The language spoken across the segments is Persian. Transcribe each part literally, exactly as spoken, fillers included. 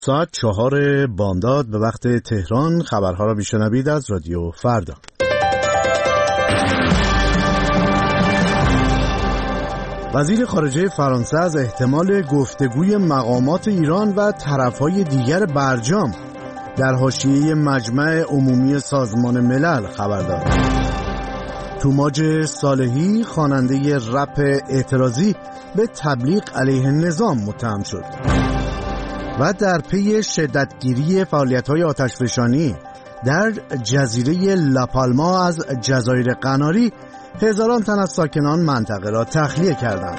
ساعت چهار بامداد به وقت تهران. خبرها را میشنوید از رادیو فردا. وزیر خارجه فرانسه از احتمال گفتگوی مقامات ایران و طرفهای دیگر برجام در حاشیه مجمع عمومی سازمان ملل خبر داد. توماج صالحی خواننده رپ اعتراضی به تبلیغ علیه نظام متهم شد. و در پی شدتگیری فعالیت‌های آتشفشانی در جزیره لاپالما از جزایر قناری، هزاران تن از ساکنان منطقه را تخلیه کردند.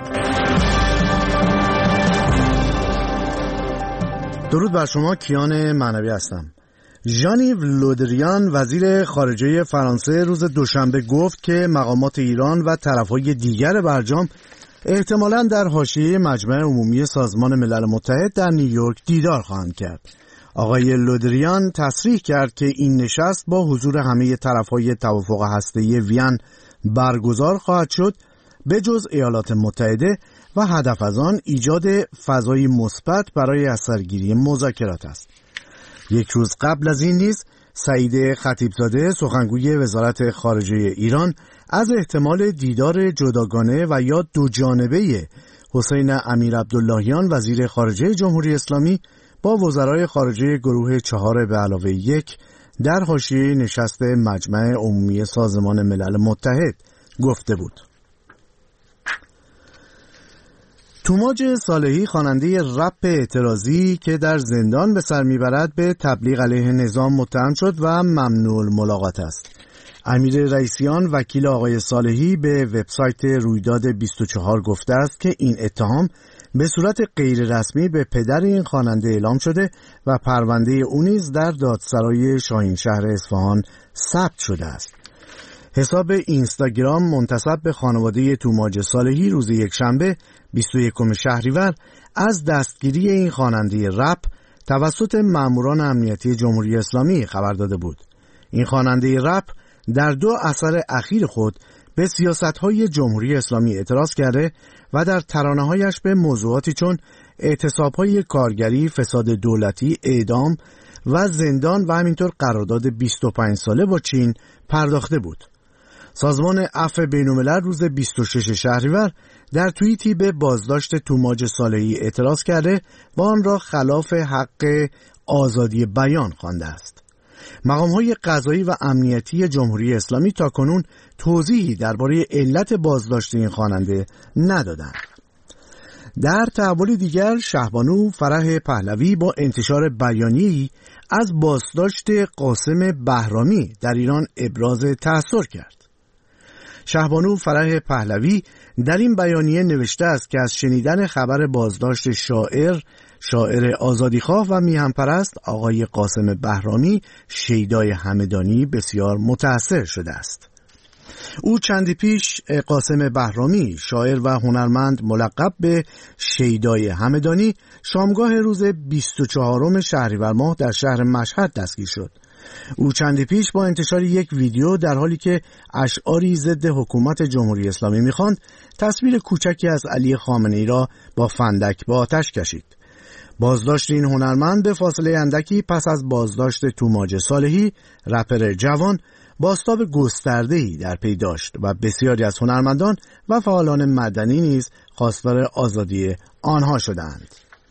درود بر شما، کیان معنوی هستم. ژان-یو لودریان وزیر خارجه فرانسه روز دوشنبه گفت که مقامات ایران و طرف‌های دیگر برجام احتمالاً در حاشیه مجمع عمومی سازمان ملل متحد در نیویورک دیدار خواهند کرد. آقای لودریان تصریح کرد که این نشست با حضور همه طرف‌های توافق هسته‌ای وین برگزار خواهد شد به جز ایالات متحده و هدف از آن ایجاد فضای مثبت برای اثرگیری مذاکرات است. یک روز قبل از این نیز سعید خطیبزاده سخنگوی وزارت خارجه ایران از احتمال دیدار جداگانه و یا دو جانبه حسین امیرعبداللهیان وزیر خارجه جمهوری اسلامی با وزرای خارجه گروه چهار به علاوه یک در حاشیه نشست مجمع عمومی سازمان ملل متحد گفته بود. توماج صالحی خواننده رپ اعتراضی که در زندان به سر میبرد به تبلیغ علیه نظام متهم شد و ممنوع الملاقات است. امیر رئیسیان وکیل آقای صالحی به وبسایت رویداد بیست و چهار گفته است که این اتهام به صورت غیر رسمی به پدر این خواننده اعلام شده و پرونده او نیز در دادسرای شاهینشهر اصفهان ثبت شده است. حساب اینستاگرام منتسب به خانواده توماج صالحی روز یکشنبه بیست و یکم شهریور از دستگیری این خواننده رپ توسط ماموران امنیتی جمهوری اسلامی خبر داده بود. این خواننده رپ در دو اثر اخیر خود به سیاست‌های جمهوری اسلامی اعتراض کرده و در ترانه‌هایش به موضوعاتی چون اعتصاب‌های کارگری، فساد دولتی، اعدام و زندان و همینطور قرارداد بیست و پنج ساله با چین پرداخته بود. سازمان عفو بین‌الملل روز بیست و ششم شهریور در توییتی به بازداشت توماج صالحی اعتراض کرده و آن را خلاف حق آزادی بیان خوانده است. مقام‌های قضایی و امنیتی جمهوری اسلامی تاکنون توضیحی درباره علت بازداشت این خواننده ندادند. در تحول دیگر، شهبانو فرح پهلوی با انتشار بیانیه‌ای از بازداشت قاسم بهرامی در ایران ابراز تأثر کرد. شهبانو فرح پهلوی در این بیانیه نوشته است که از شنیدن خبر بازداشت شاعر شاعر آزادیخواه و میهن‌پرست آقای قاسم بهرامی شیدای همدانی بسیار متأثر شده است. او چندی پیش قاسم بهرامی شاعر و هنرمند ملقب به شیدای همدانی شامگاه روز بیست و چهارم شهریور ماه در شهر مشهد دستگیر شد. او چندی پیش با انتشار یک ویدیو در حالی که اشعاری ضد حکومت جمهوری اسلامی می‌خواند تصویر کوچکی از علی خامنه‌ای را با فندک به آتش کشید. بازداشت این هنرمند به فاصله اندکی پس از بازداشت توماج صالحی رپر جوان بازتاب گسترده‌ای در پی داشت و بسیاری از هنرمندان و فعالان مدنی نیز خواستار آزادی آنها شدند.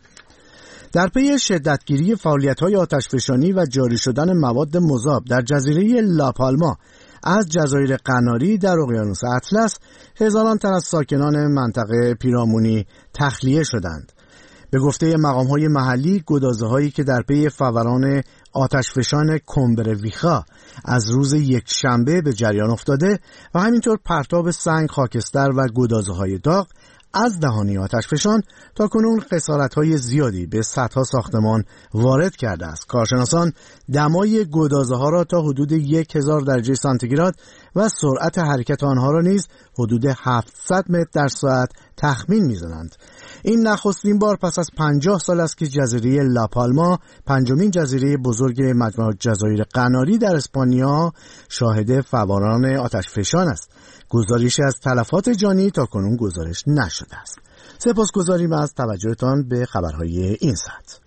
در پی شدتگیری فعالیت‌های آتشفشانی و جاری شدن مواد مذاب در جزیره لاپالما از جزایر قناری در اقیانوس اطلس، هزاران تن از ساکنان منطقه پیرامونی تخلیه شدند. به گفته مقام‌های محلی، گدازه‌هایی که در پی فوران آتشفشان کومبرویخا از روز یک شنبه به جریان افتاده و همینطور پرتاب سنگ، خاکستر و گدازه‌های داغ از دهانی آتشفشان تا کنون خسارت‌های زیادی به صدها ساختمان وارد کرده است. کارشناسان دمای گدازه‌ها را تا حدود هزار درجه سانتیگراد و سرعت حرکت آنها را نیز حدود هفتصد متر در ساعت تخمین می‌زنند. این نخستین بار پس از پنجاه سال است که جزیره لاپالما، پنجمین جزیره بزرگ مجموعه جزایر قناری در اسپانیا، شاهد فوران آتشفشان است. گزارشی از تلفات جانی تا کنون گزارش نشده است. سپاسگزاریم از توجهتان به خبرهای این ساعت.